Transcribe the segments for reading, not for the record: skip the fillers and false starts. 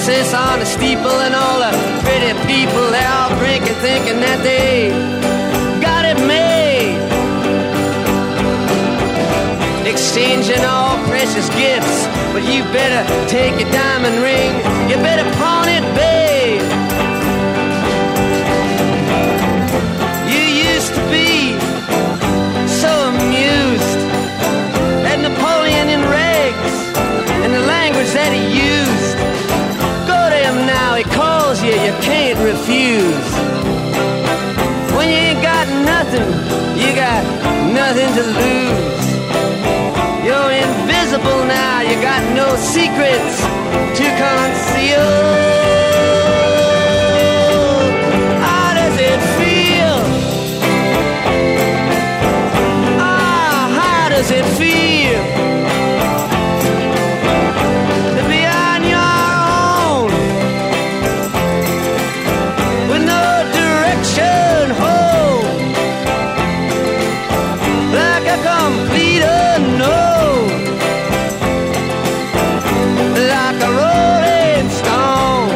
Texas on the steeple, and all the pretty people, they're all drinking, thinking that they got it made. Exchanging all precious gifts, but you better take your diamond ring, you better pawn it, babe. You used to be so amused at Napoleon in rags and the language that he used. Go to him now, he calls you, you can't refuse. When you ain't got nothing, you got nothing to lose. You're invisible now, you got no secrets to conceal. How does it feel? How does it feel to be on your own with no direction home, like a complete unknown, like a rolling stone?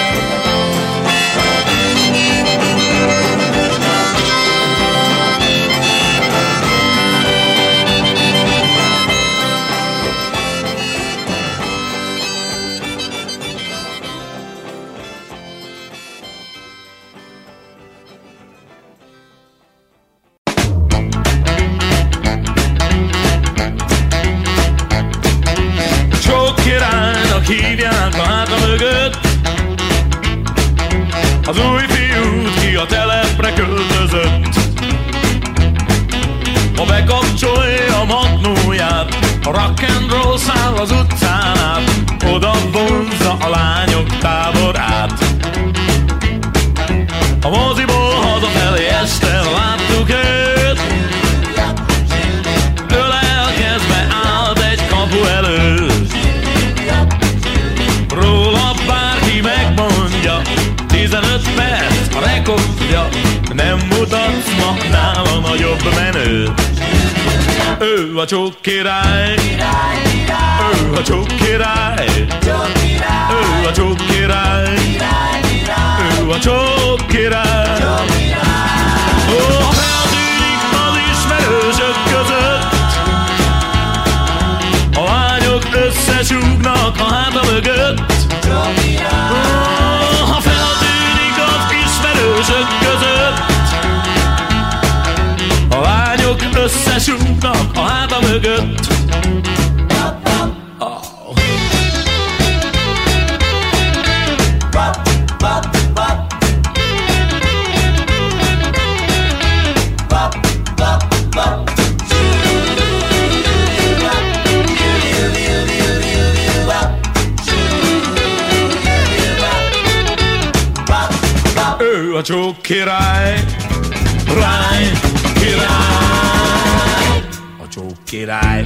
Hívják a háta mögött az új fiút, ki a telepre költözött. Ha bekapcsolja a magnóját, a rock and roll száll az utcán át, oda vonzza a lányok táborát. A moziból hazafelé este láttuk őt, ölelkezve állt egy kapu előtt. Róla bárki megmondja, 15 perc a rekordja, nem mutatsz ma nála nagyobb menőt. Ő a csók király, ő a csók király, ő a csók király, ő a csók király. Ó, ha feltűnik az ismerősök között, a lányok összesúgnak a háta mögött. Ha feltűnik az ismerősök között, a lányok összesúgnak a háta mögött. A csók király, ráj, király, a csók király.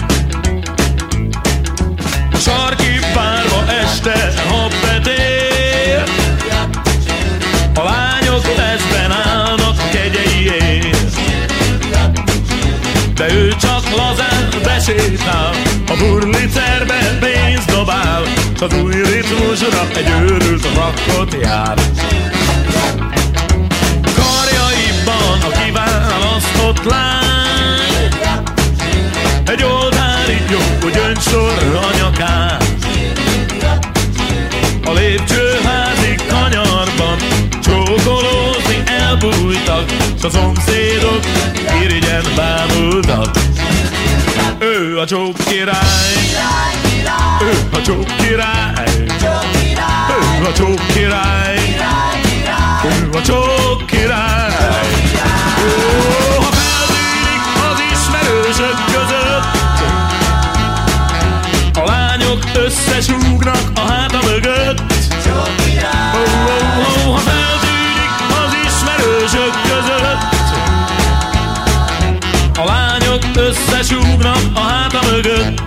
A sarki bárba este, ha betér, a lányok testben állnak kegyeiért, de ő csak lazán besétál, a burlicerbe pénzt dobál, s az új ritmusra egy őrült rakkot jár. A kiválasztott lány egy oltári jó gyöngysor a nyakán, a lépcsőházi kanyarban csókolózni elbújtak, s a szomszédok irigyen bámultak. Ő a csók király, ő a csók király, ő a csók király, ő a csók király. Ó, ha feltűnik az ismerősök között, a lányok összesúgnak a háta mögött. Ha feltűnik az ismerősök között, a lányok összesúgnak a háta mögött.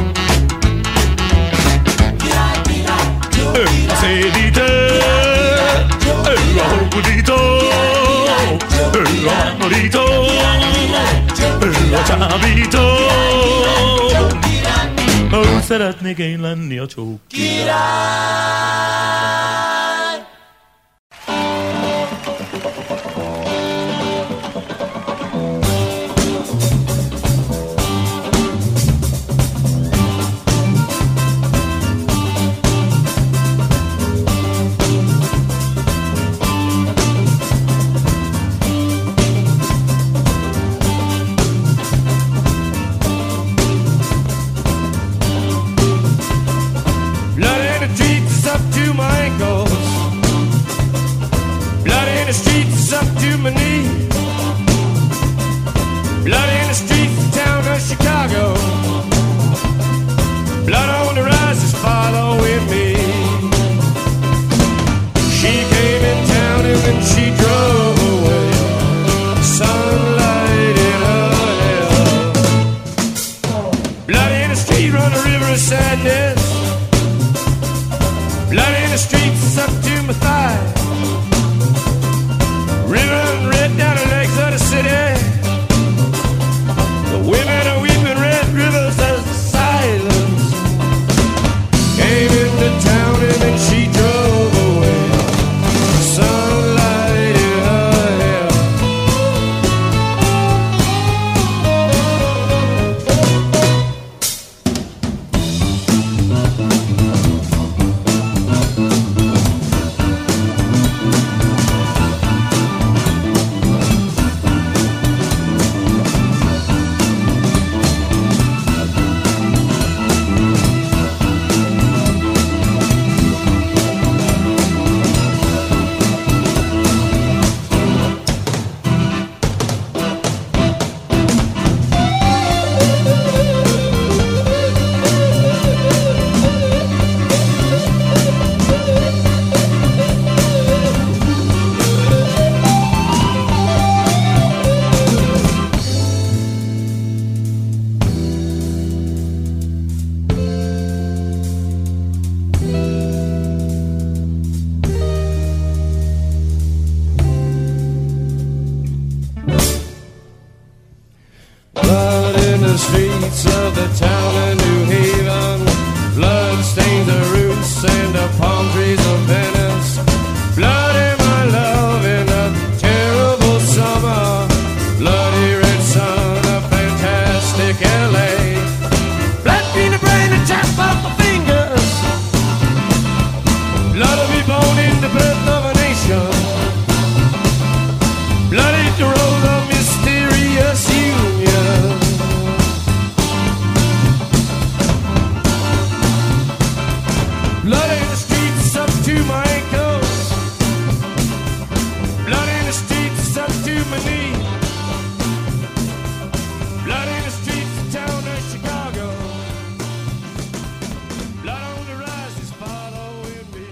Ő a szédítő, ő a hódító, ő a mámorító, ő a csábító. Ó, szeretnék én lenni a csók király. the streets up to my thighs. River running red down the legs of the city. The women are weeping red rivers as the silence came into town and then she drove away. Sunlight in her hair. Blood in the streets of the town of New Haven. Blood stains the roots and the palm trees of Venice. Blood in my love in a terrible summer. Bloody red sun of fantastic LA. Blood in the brain and tap off my fingers. Blood of me born in the birth of a nation. Bloody the road of mysterious union. Blood in the streets up to my ankles. Blood in the streets up to my knees. Blood in the streets of town of Chicago. Blood on the rise is following me.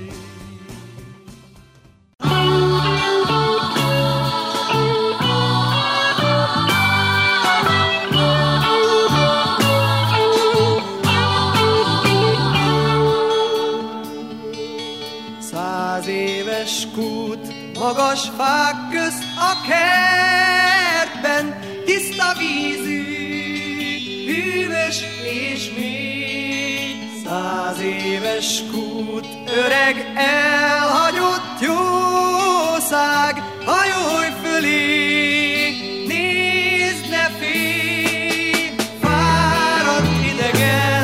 Éves kút, magas fák közt a kertben, tiszta vízű, hűvös és mély. 100 éves kút, öreg elhagyott jószág, hajolj fölé, nézd ne félj, fáradt idegen.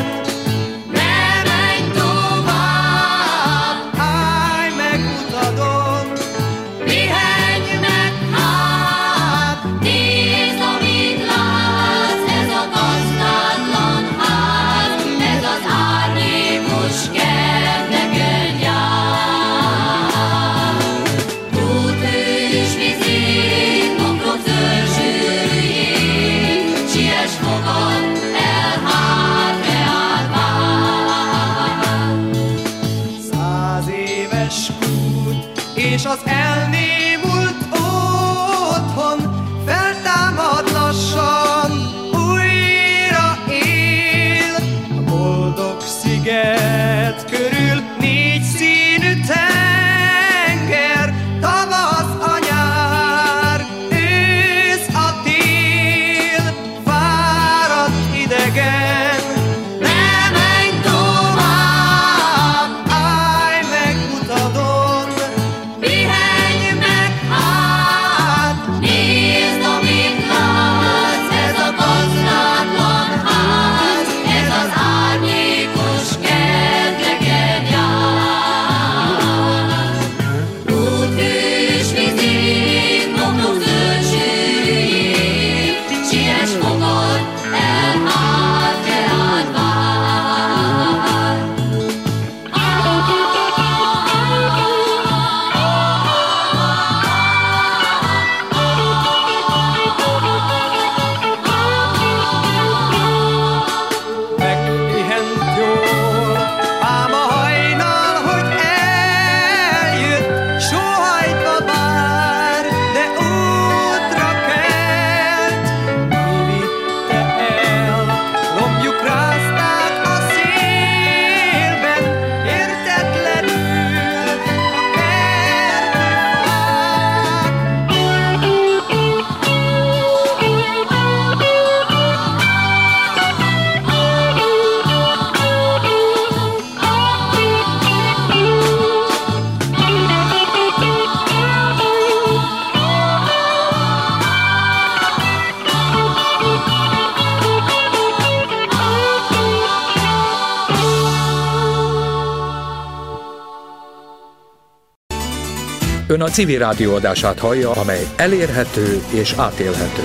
És az elnémult otthon feltámad lassan, újra él. A boldog sziget körül 4 színű tenger, tavasz a nyár, ősz a tél, fáradt idegen. Ne menj tovább, állj meg utadon, pihenj Ön a civil rádió adását hallja, amely elérhető és átélhető.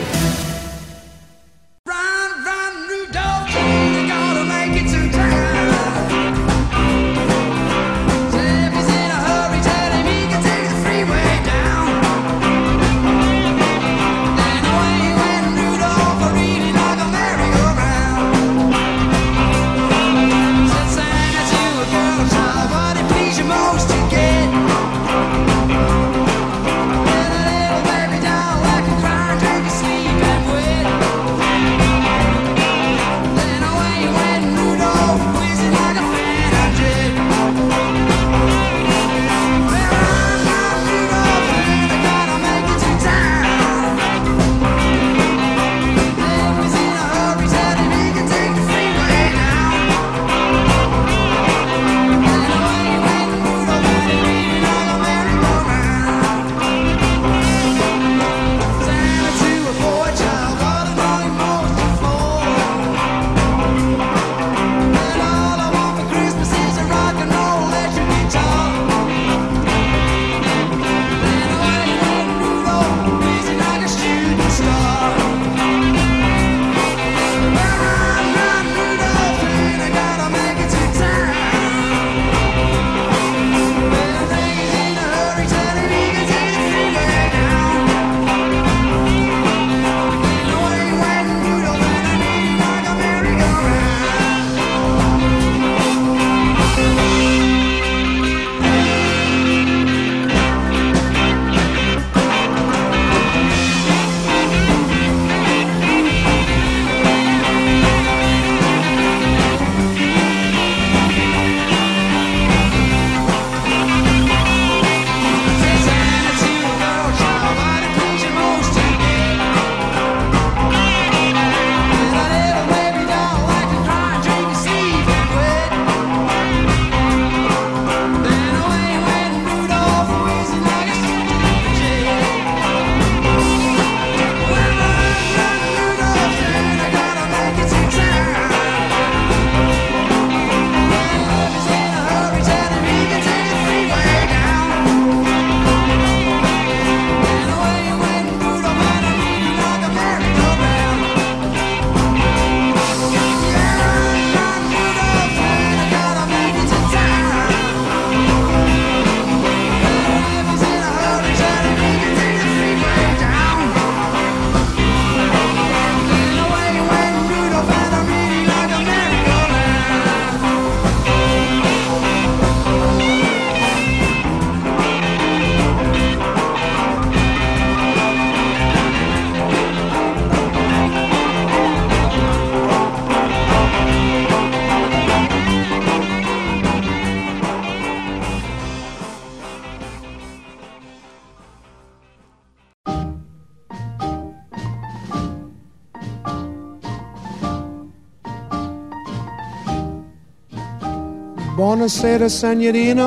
Buonasera, Senorina,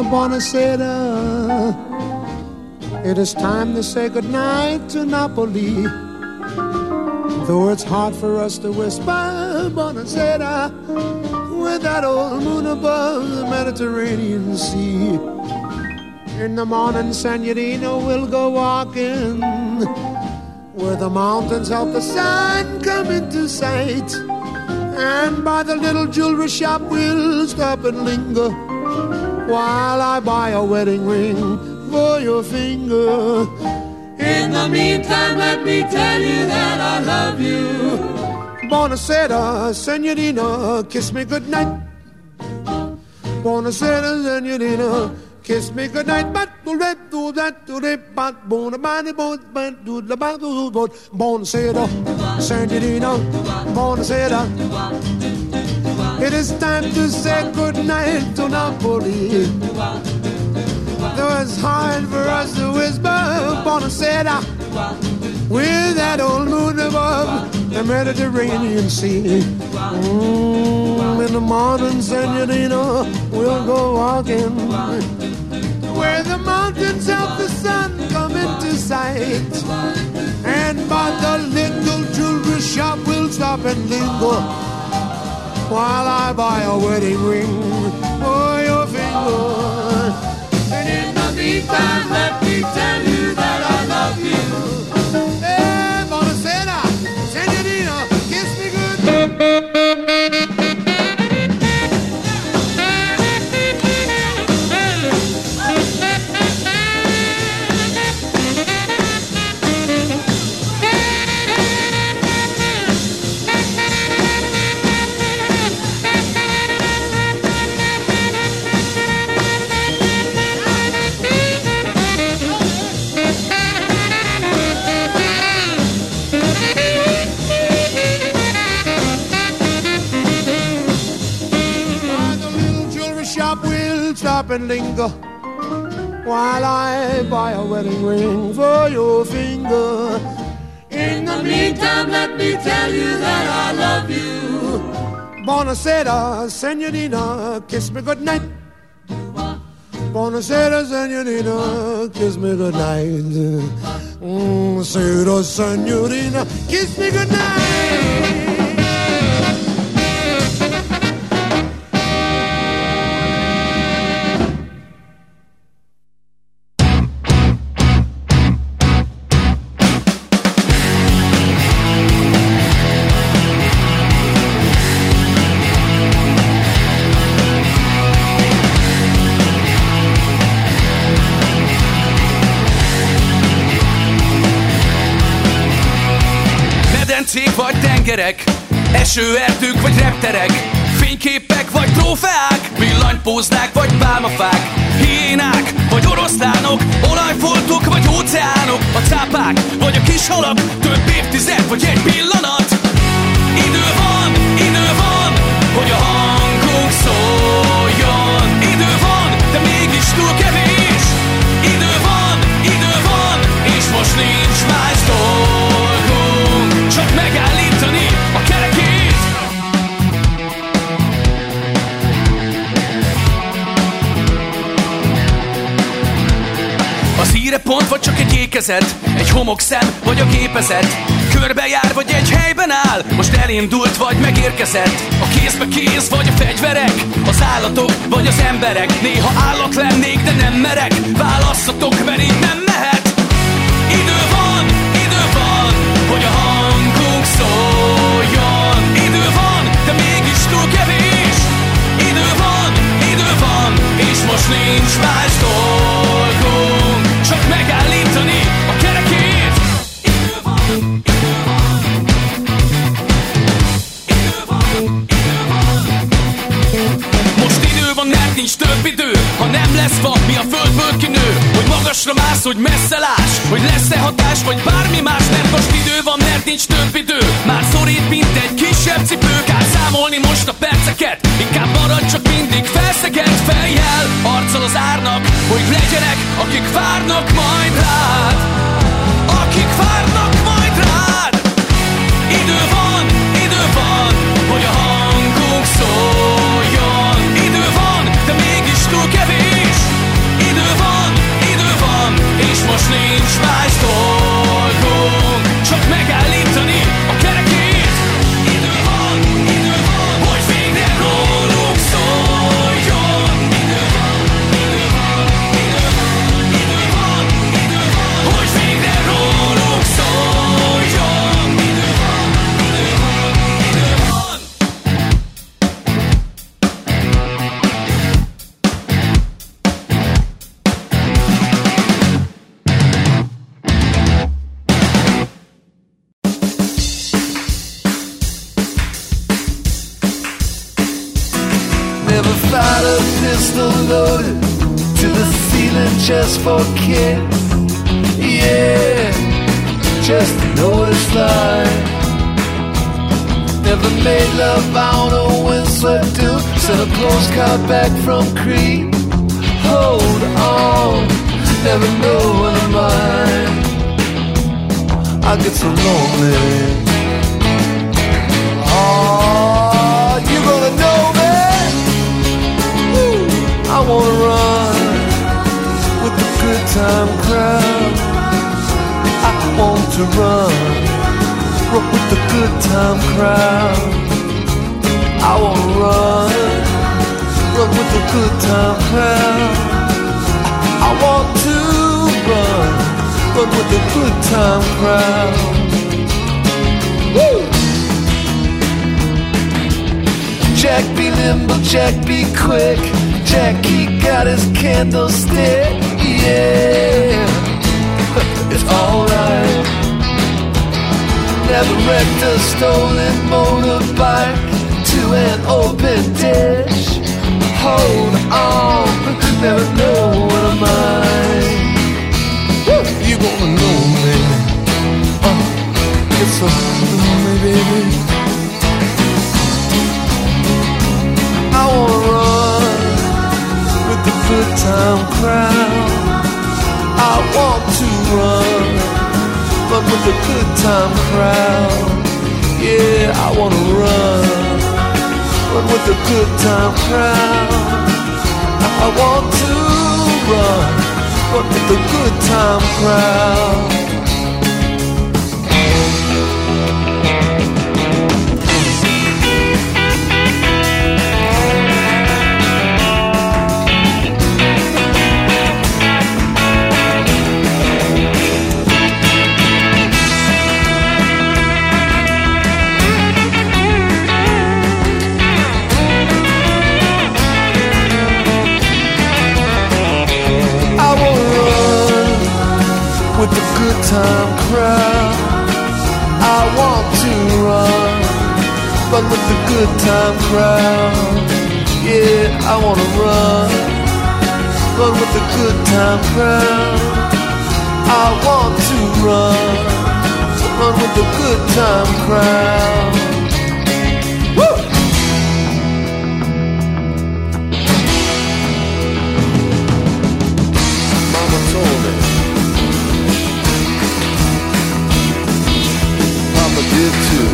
buonasera. It is time to say goodnight to Napoli. Though it's hard for us to whisper buonasera with that old moon above the Mediterranean Sea. In the morning, Senorina, we'll go walking where the mountains help the sun come into sight. And by the little jewelry shop we'll stop and linger while I buy a wedding ring for your finger. In the meantime, let me tell you that I love you. Buonasera, Senorina, kiss me goodnight. Buonasera, Senorina, kiss me goodnight. Buonasera, Senorina, buonasera. It is time to say goodnight to Napoli. Though it's hard for us to whisper buonasera with that old moon above the Mediterranean Sea. In the morning, Senorina, we'll go walking where the mountains help the sun come into sight. And by the little jewelry shop we'll stop and linger while I buy a wedding ring for your finger. And in the meantime, let me tell stop and linger while I buy a wedding ring for your finger. In the meantime, let me tell you that I love you. Buonasera, senorina, kiss me goodnight. Buonasera, senorina, kiss me goodnight. Buonasera, senorina, kiss me goodnight. Vagy tengerek, esőerdők vagy repterek, fényképek vagy trófeák, villanypóznák vagy pálmafák, hiénák vagy oroszlánok, olajfoltok vagy óceánok, a cápák vagy a kis halak, több évtized vagy egy pillanat. Idő van, hogy a hangunk szóljon. Idő van, de mégis túl kevés. Idő van, és most nincs más dolgunk, csak megállítani a kerekét. Az írepont vagy csak egy ékezet, egy homokszem vagy a gépezet, körbejár vagy egy helyben áll, most elindult vagy megérkezett. A kézbe kéz vagy a fegyverek, az állatok vagy az emberek. Néha állat lennék, de nem merek, válasszatok, mert így nem mehet. Idő van, hogy a hangunk szóljon. Idő van, de mégis túl kevés. Idő van, és most nincs más dolgunk, csak megállítani a kerekét. Idő van. Most idő van, mert nincs több idő. Ha nem lesz fa, mi a földből kinő, hogy magasra mász, hogy messze láss, hogy lesz-e hatás, vagy bármi más. Mert most idő van, mert nincs több idő. Már szorít, mint egy kisebb cipő. Kell számolni most a perceket, inkább maradj csak mindig felszegett fejjel, arccal az árnak, hogy legyenek, akik várnak majd rád. Akik várnak majd rád. Idő van, hogy a hangunk szóljon. Idő van, de mégis túl kevés. Idő van, és most nincs más dolgunk, csak megállítani a kerekét. Idő van, hogy végre rólunk szóljon. Idő van, hogy végre rólunk szóljon. Idő van. Never fired a pistol loaded to the ceiling just for kicks. Yeah, just to know what it's like. Never made love on a windswept dude. Sent a postcard back from Crete. Hold on, never know when I'm mine. I get so lonely. Oh, you gonna know me. I wanna run with the good time crowd. I want to run with the good time crowd. I wanna run with the good time crowd. I want to run with the good time crowd. Woo! Jack be nimble, Jack be quick. Jack, he got his candlestick, yeah, it's alright. Never wrecked a stolen motorbike to an open ditch. Hold on, never know what I'm mine. You gonna know me. It's so lonely, baby. I wanna run with the good time crowd. I want to run with the good time crowd. Yeah, I wanna run with the good time crowd. I want to run with the good time crowd. With the good time crowd, I want to run with the good time crowd. Yeah, I wanna run with the good time crowd. I want to run with the good time crowd. Woo! Mama told me, Papa did too.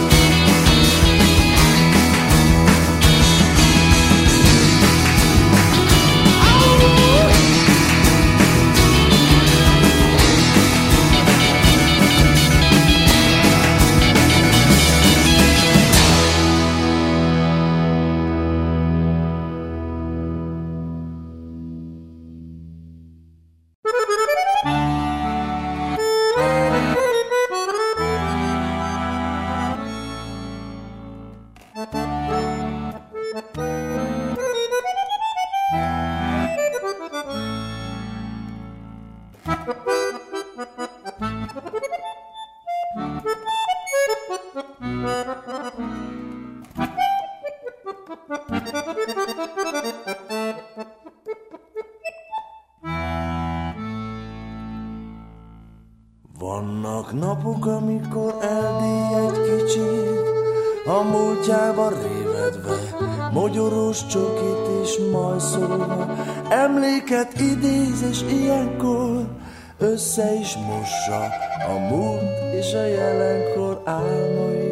Vannak napok, amikor eldíj egy kicsit, a múltjába révedve, mogyoros csokit is majszolva, emléket idéz, és ilyenkor össze is mossa a múlt és a jelenkor álmaim.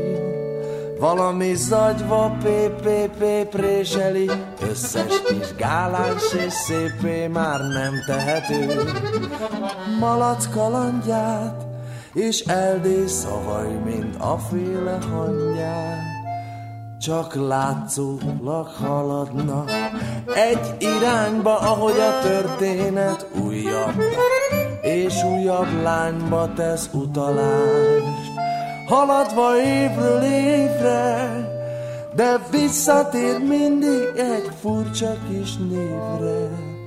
Valami zagyva préseli, összes kis gáláns és szépé már nem tehető. Malac kalandját és Erdély szavai, mint a féle hangyát, csak látszólag haladnak egy irányba, ahogy a történet újabb és újabb lányba tesz utalást. Haladva évről évre, de visszatér mindig egy furcsa kis névre,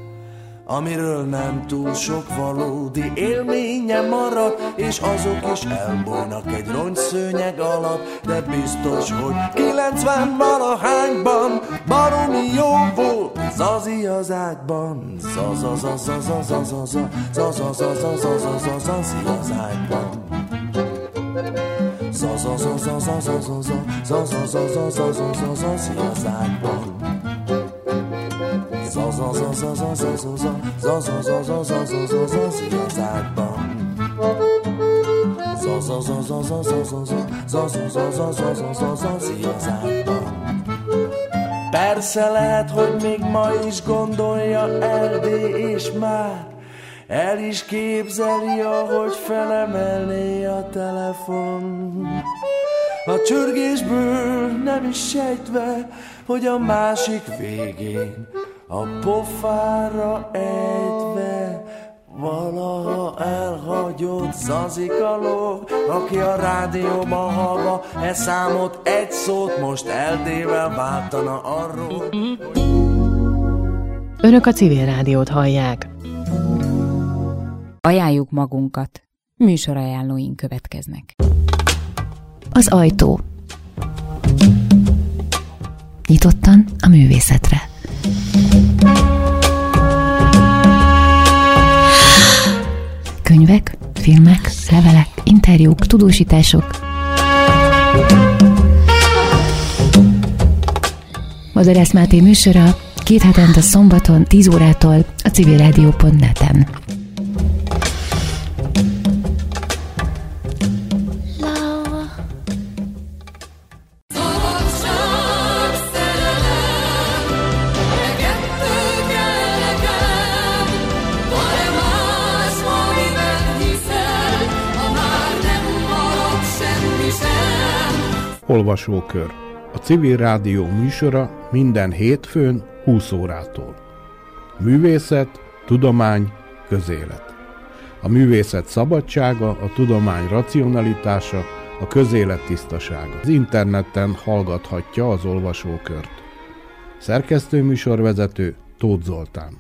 amiről nem túl sok valódi élménye marad, és azok is elbújnak egy rongyszőnyeg alatt, de biztos, hogy 90-valahányban baromi jó volt Zazi az ágyban. Zazi az ágyban. Zazi az ágyban. Persze lehet, hogy még ma is gondolja Erdély, és már el is képzeli, ahogy felemelné a telefon. A csörgésből nem is sejtve, hogy a másik végén a pofára ejtve valaha elhagyott Zazika lóg, aki a rádióban hallva e számot, egy szót most Erdélyvel váltana arról. Önök a Civil Rádiót hallják. Ajánljuk magunkat. Műsorajánlóink következnek. Az ajtó. Nyitottan a művészetre. Könyvek, filmek, levelek, interjúk, tudósítások. Madarász Máté műsora 2 hetente szombaton 10 órától a civilradio.net-en. Olvasókör. A Civil Rádió műsora minden hétfőn 20 órától. Művészet, tudomány, közélet. A művészet szabadsága, a tudomány racionalitása, a közélet tisztasága. Az interneten hallgathatja az olvasókört. Szerkesztő műsorvezető Tóth Zoltán.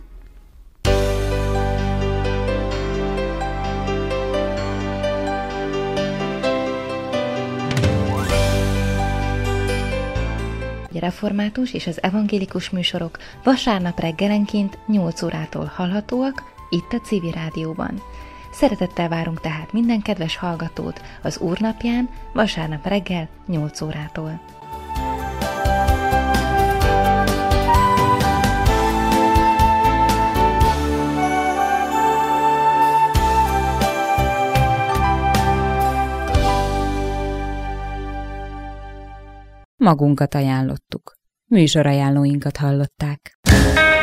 Református és az evangélikus műsorok vasárnap reggelenként 8 órától hallhatóak itt a Civil Rádióban. Szeretettel várunk tehát minden kedves hallgatót az Úrnapján vasárnap reggel 8 órától. Magunkat ajánlottuk. Műsorajánlóinkat hallották.